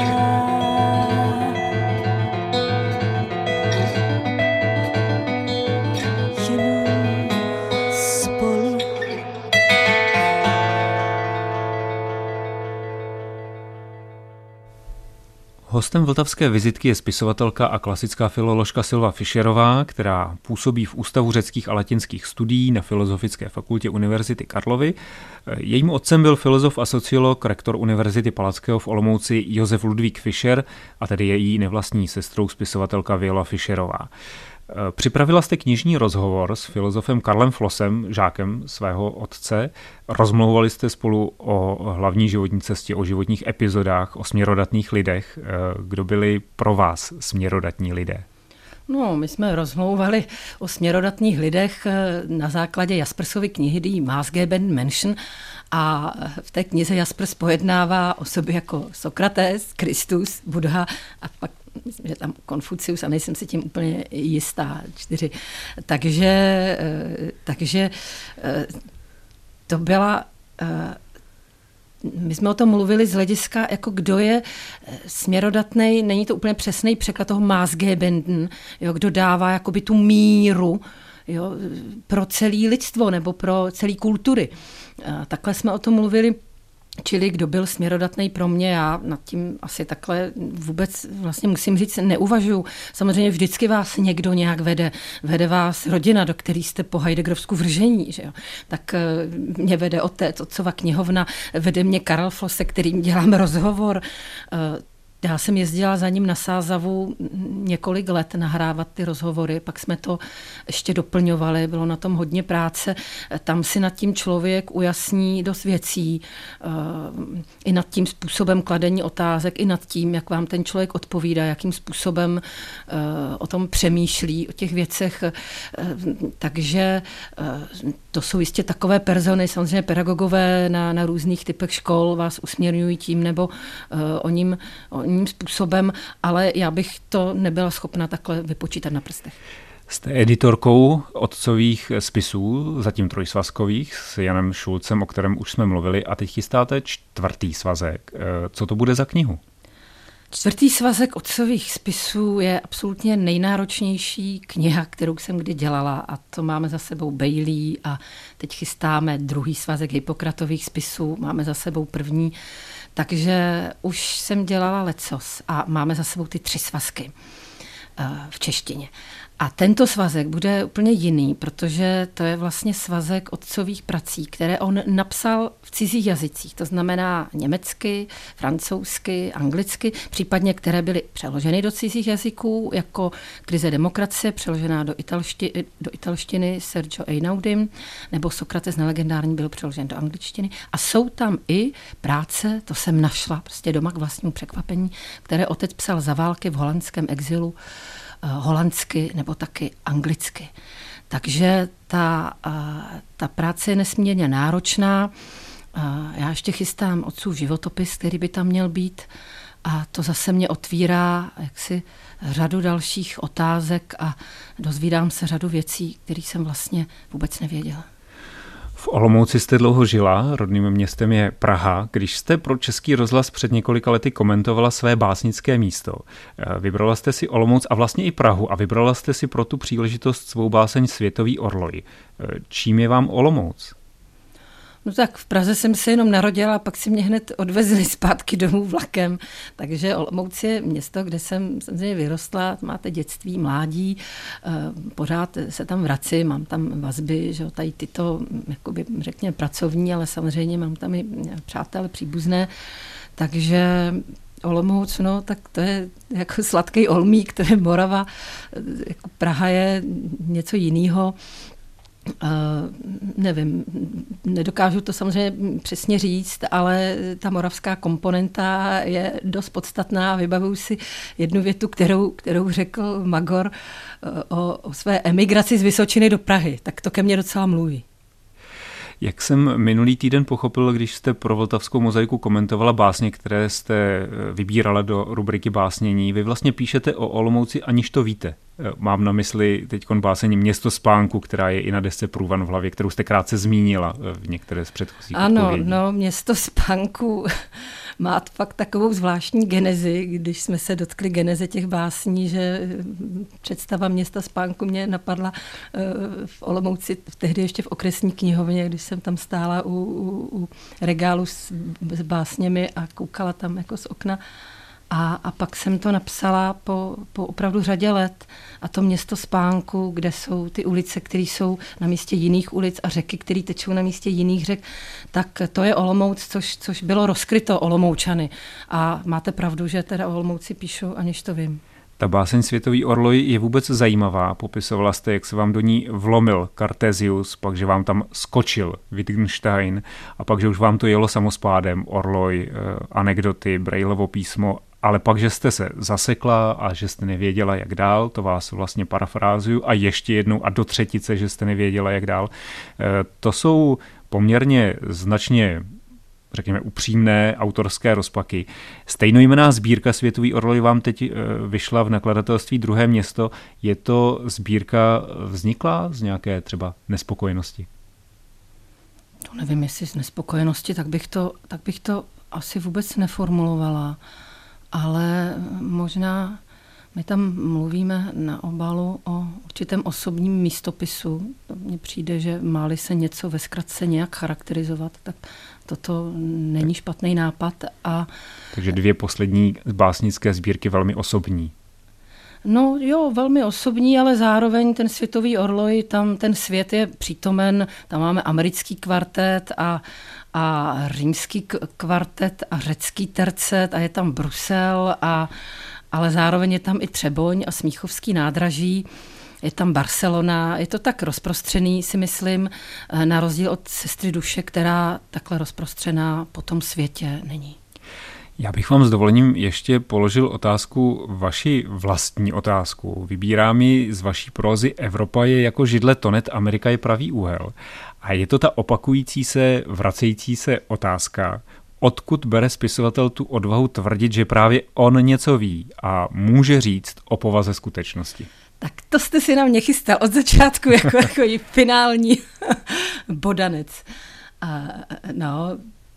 jenom spolu. Hostem Vltavské vizitky je spisovatelka a klasická filoložka Silva Fischerová, která působí v Ústavu řeckých a latinských studií na Filozofické fakultě Univerzity Karlovy. Jejím otcem byl filozof a sociolog, rektor Univerzity Palackého v Olomouci Josef Ludvík Fischer a tedy její nevlastní sestrou spisovatelka Viola Fischerová. Připravila jste knižní rozhovor s filozofem Karlem Flossem, žákem svého otce. Rozmlouvali jste spolu o hlavní životní cestě, o životních epizodách, o směrodatných lidech. Kdo byli pro vás směrodatní lidé? No, my jsme rozmlouvali o směrodatných lidech na základě Jaspersovy knihy Die maßgebenden Menschen a v té knize Jaspers pojednává osoby jako Sokrates, Kristus, Buddha a pak myslím, že tam Konfucius a nejsem si tím úplně jistá, 4. Takže to byla... My jsme o tom mluvili z hlediska, jako kdo je směrodatný, není to úplně přesný překlad toho maßgebenden, jo, kdo dává jakoby tu míru, jo, pro celé lidstvo nebo pro celé kultury. Takhle jsme o tom mluvili, čili kdo byl směrodatný pro mě, já nad tím asi takhle vůbec vlastně musím říct, neuvažuju. Samozřejmě vždycky vás někdo nějak vede vás rodina, do který jste po Heideggerovsku vržení, že jo? Tak mě vede otec, otcova knihovna, vede mě Karel Floss, se kterým dělám rozhovor. Já jsem jezdila za ním na Sázavu několik let nahrávat ty rozhovory, pak jsme to ještě doplňovali, bylo na tom hodně práce. Tam si nad tím člověk ujasní dost věcí, i nad tím způsobem kladení otázek, i nad tím, jak vám ten člověk odpovídá, jakým způsobem o tom přemýšlí, o těch věcech. Takže to jsou jistě takové persony, samozřejmě pedagogové na různých typech škol vás usměrňují tím nebo o ním způsobem, ale já bych to nebyla schopna takhle vypočítat na prstech. Jste editorkou otcových spisů, zatím trojsvazkových, s Janem Šulcem, o kterém už jsme mluvili, a teď chystáte 4. svazek. Co to bude za knihu? 4. svazek otcových spisů je absolutně nejnáročnější kniha, kterou jsem kdy dělala, a to máme za sebou Bailey a teď chystáme 2. svazek Hippokratových spisů, máme za sebou 1. Takže už jsem dělala lecos a máme za sebou ty 3 svazky v češtině. A tento svazek bude úplně jiný, protože to je vlastně svazek otcových prací, které on napsal v cizích jazycích, to znamená německy, francouzsky, anglicky, případně které byly přeloženy do cizích jazyků, jako Krize demokracie, přeložená do italštiny Sergio Einaudym, nebo Sokrates nelegendární byl přeložen do angličtiny. A jsou tam i práce, to jsem našla prostě doma k vlastnímu překvapení, které otec psal za války v holandském exilu, holandsky nebo taky anglicky. Takže ta práce je nesmírně náročná. Já ještě chystám otcův životopis, který by tam měl být, a to zase mě otvírá jaksi řadu dalších otázek a dozvídám se řadu věcí, které jsem vlastně vůbec nevěděla. V Olomouci jste dlouho žila, rodným městem je Praha. Když jste pro Český rozhlas před několika lety komentovala své básnické místo, vybrala jste si Olomouc a vlastně i Prahu a vybrala jste si pro tu příležitost svou báseň Světový orloj. Čím je vám Olomouc? No tak v Praze jsem se jenom narodila a pak si mě hned odvezli zpátky domů vlakem. Takže Olomouc je město, kde jsem samozřejmě vyrostla, máte dětství, mládí, pořád se tam vracím, mám tam vazby, že tady tyto, jakoby, řekněme, pracovní, ale samozřejmě mám tam i přátelé příbuzné, takže Olomouc, no, tak to je jako sladký olmík, to je Morava, jako Praha je něco jiného. Nevím, nedokážu to samozřejmě přesně říct, ale ta moravská komponenta je dost podstatná. Vybavuju si jednu větu, kterou řekl Magor o své emigraci z Vysočiny do Prahy. Tak to ke mně docela mluví. Jak jsem minulý týden pochopil, když jste pro Vltavskou mozaiku komentovala básně, které jste vybírala do rubriky básnění, vy vlastně píšete o Olomouci, aniž to víte. Mám na mysli teďkon básení Město spánku, která je i na desce Průvan v hlavě, kterou jste krátce zmínila v některé z předchozích odpovědí. No, Město spánku má fakt takovou zvláštní genezi, když jsme se dotkli geneze těch básní, že představa Města spánku mě napadla v Olomouci, tehdy ještě v okresní knihovně, když jsem tam stála u regálu s básněmi a koukala tam jako z okna. A pak jsem to napsala po opravdu řadě let. A to Město spánku, kde jsou ty ulice, které jsou na místě jiných ulic a řeky, které tečou na místě jiných řek, tak to je Olomouc, což bylo rozkryto Olomoučany. A máte pravdu, že teda o Olomouci píšu, aniž to vím. Ta báseň Světový orloj je vůbec zajímavá. Popisovala jste, jak se vám do ní vlomil Cartesius, pak, že vám tam skočil Wittgenstein a pak, že už vám to jelo samospádem, orloj, anekdoty, Brailleovo písmo, ale pak, že jste se zasekla a že jste nevěděla, jak dál, to vás vlastně parafrázuju, a ještě jednou a do třetice, že jste nevěděla, jak dál. To jsou poměrně značně, řekněme, upřímné autorské rozpaky. Stejnojmenná sbírka Světový orloj vám teď vyšla v nakladatelství Druhé město. Je to sbírka vznikla z nějaké třeba nespokojenosti? To nevím, jestli z nespokojenosti, tak bych to asi vůbec neformulovala. Ale možná my tam mluvíme na obalu o určitém osobním místopisu. To mně přijde, že máli se něco ve zkratce nějak charakterizovat, tak toto není špatný nápad. Takže 2 poslední básnické sbírky velmi osobní. No jo, velmi osobní, ale zároveň ten Světový orloj, tam ten svět je přítomen, tam máme americký kvartet a římský kvartet a řecký tercet a je tam Brusel, ale zároveň je tam i Třeboň a Smíchovský nádraží, je tam Barcelona, je to tak rozprostřený, si myslím, na rozdíl od Sestry duše, která takhle rozprostřená po tom světě není. Já bych vám s dovolením ještě položil otázku, vaši vlastní otázku. Vybírám ji z vaší prózy Evropa je jako židle tonet, Amerika je pravý úhel. A je to ta opakující se, vracející se otázka, odkud bere spisovatel tu odvahu tvrdit, že právě on něco ví a může říct o povaze skutečnosti. Tak to jste si na mě chystal od začátku jako takový finální bodanec. No,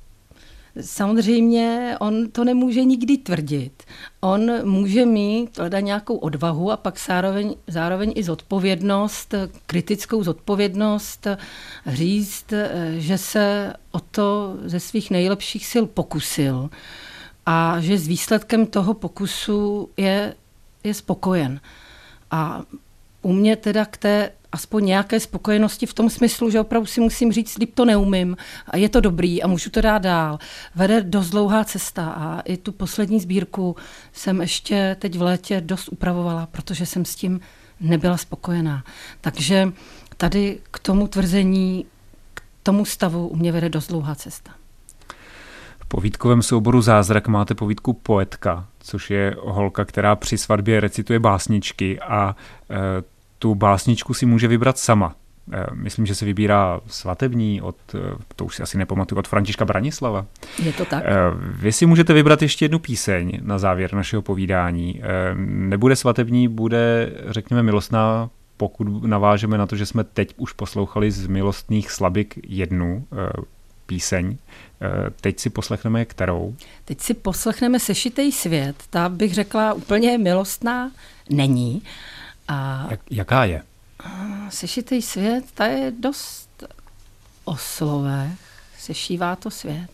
samozřejmě on to nemůže nikdy tvrdit. On může mít nějakou odvahu a pak zároveň i zodpovědnost, kritickou zodpovědnost říct, že se o to ze svých nejlepších sil pokusil a že s výsledkem toho pokusu je spokojen. A u mě teda k té aspoň nějaké spokojenosti v tom smyslu, že opravdu si musím říct, líp to neumím a je to dobrý a můžu to dát dál. Vede dost dlouhá cesta a i tu poslední sbírku jsem ještě teď v létě dost upravovala, protože jsem s tím nebyla spokojená. Takže tady k tomu tvrzení, k tomu stavu u mě vede dost dlouhá cesta. V povídkovém souboru Zázrak máte povídku Poetka, což je holka, která při svatbě recituje básničky a tu básničku si může vybrat sama. Myslím, že se vybírá svatební to už si asi nepamatuju, od Františka Branislava. Je to tak. Vy si můžete vybrat ještě jednu píseň na závěr našeho povídání. Nebude svatební, bude, řekněme, milostná, pokud navážeme na to, že jsme teď už poslouchali z milostných slabik jednu píseň. Teď si poslechneme kterou? Teď si poslechneme Sešitej svět. Ta bych řekla úplně milostná není. Jaká je? Sešitej svět, ta je dost o slovech. Sešívá to svět.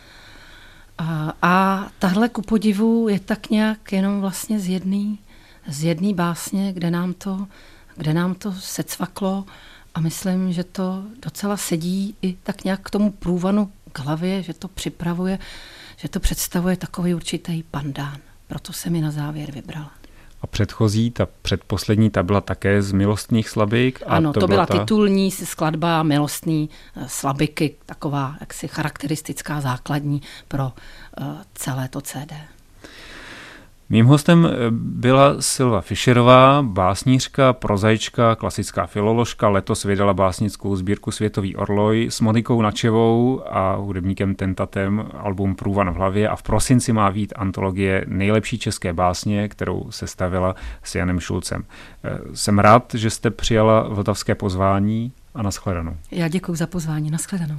A tahle ku podivu je tak nějak jenom vlastně z jedné básně, kde nám to secvaklo a myslím, že to docela sedí i tak nějak k tomu průvanu k hlavě, že to připravuje, že to představuje takový určitý pandán. Proto jsem ji na závěr vybrala. A předchozí, ta předposlední, ta byla také z milostných slabik? Ano, to byla titulní skladba milostný slabiky, taková jaksi charakteristická základní pro celé to CD. Mým hostem byla Silva Fischerová, básnířka, prozaička, klasická filoložka. Letos vydala básnickou sbírku Světový orloj s Monikou Načevou a hudebníkem Tentatem album Průvan v hlavě a v prosinci má vyjít antologie Nejlepší české básně, kterou sestavila s Janem Šulcem. Jsem rád, že jste přijala vltavské pozvání a nashledanou. Já děkuji za pozvání, nashledanou.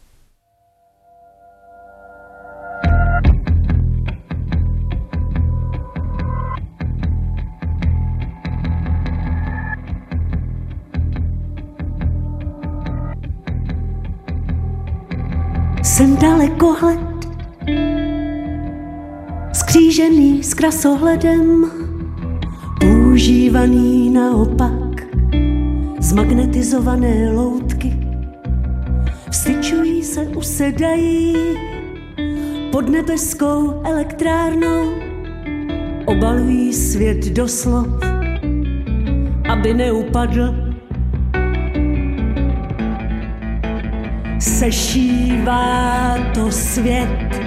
Jsem dalekohled, skřížený s krasohledem, používaný naopak, zmagnetizované loutky vstyčují se, usedají pod nebeskou elektrárnou, obalují svět do slov, aby neupadl. Sešívá to svět.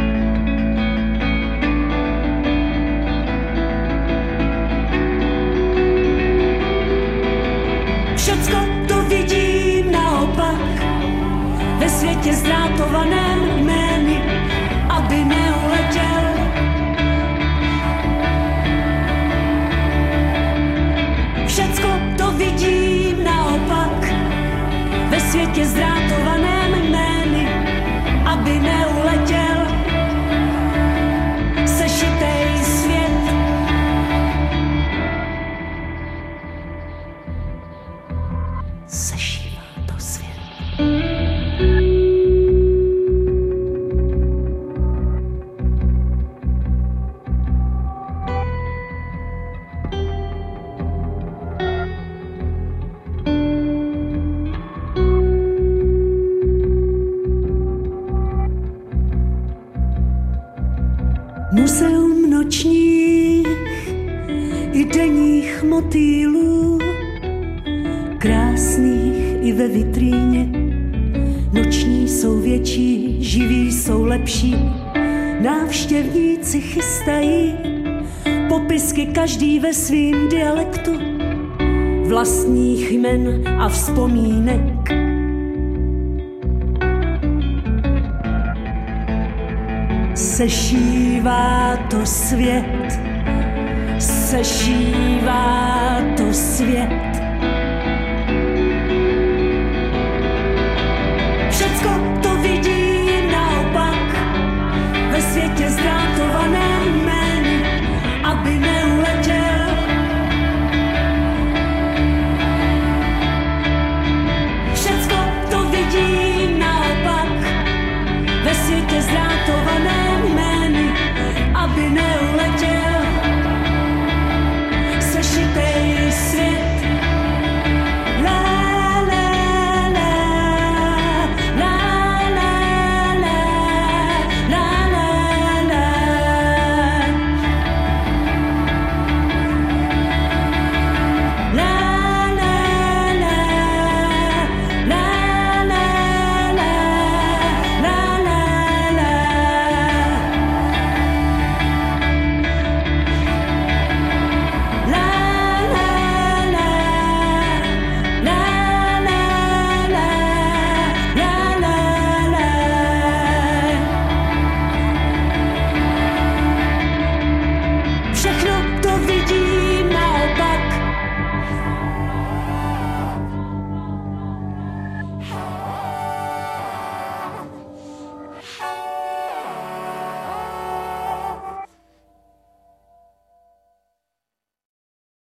Všecko to vidím naopak, ve světě zdrátovaném jmény, aby neuletěl. Všecko to vidím naopak, ve světě zdrátovaném jmény, aby neuletěl. Sešitej svět. Sešívá to svět. Muzeum nočních i denních motýlů, krásných i ve vitríně. Noční jsou větší, živí jsou lepší, návštěvníci chystají popisky každý ve svým dialektu, vlastních jmen a vzpomínek. Sešívá to svět, sešívá to svět.